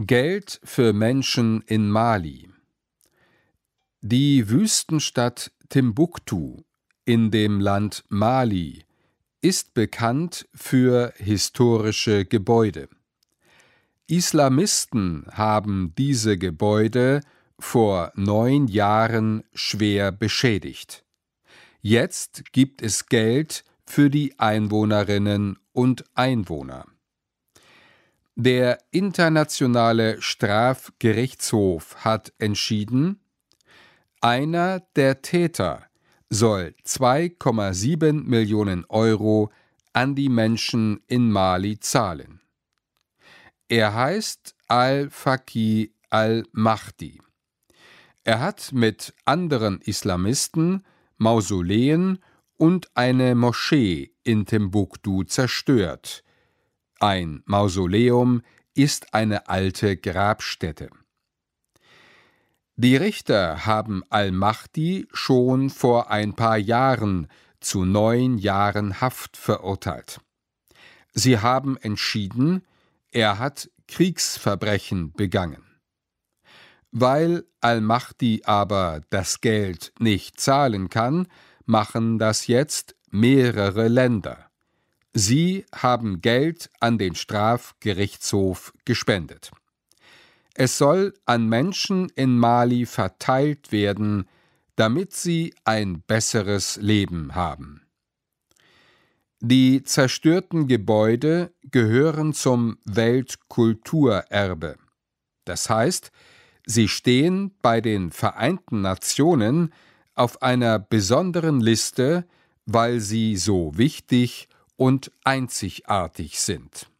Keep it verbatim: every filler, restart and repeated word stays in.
Geld für Menschen in Mali. Die Wüstenstadt Timbuktu in dem Land Mali ist bekannt für historische Gebäude. Islamisten haben diese Gebäude vor neun Jahren schwer beschädigt. Jetzt gibt es Geld für die Einwohnerinnen und Einwohner. Der Internationale Strafgerichtshof hat entschieden, einer der Täter soll zwei Komma sieben Millionen Euro an die Menschen in Mali zahlen. Er heißt Al-Faqi al-Mahdi. Er hat mit anderen Islamisten Mausoleen und eine Moschee in Timbuktu zerstört. Ein Mausoleum ist eine alte Grabstätte. Die Richter haben al-Mahdi schon vor ein paar Jahren zu neun Jahren Haft verurteilt. Sie haben entschieden, er hat Kriegsverbrechen begangen. Weil al-Mahdi aber das Geld nicht zahlen kann, machen das jetzt mehrere Länder. Sie haben Geld an den Strafgerichtshof gespendet. Es soll an Menschen in Mali verteilt werden, damit sie ein besseres Leben haben. Die zerstörten Gebäude gehören zum Weltkulturerbe. Das heißt, sie stehen bei den Vereinten Nationen auf einer besonderen Liste, weil sie so wichtig und einzigartig sind.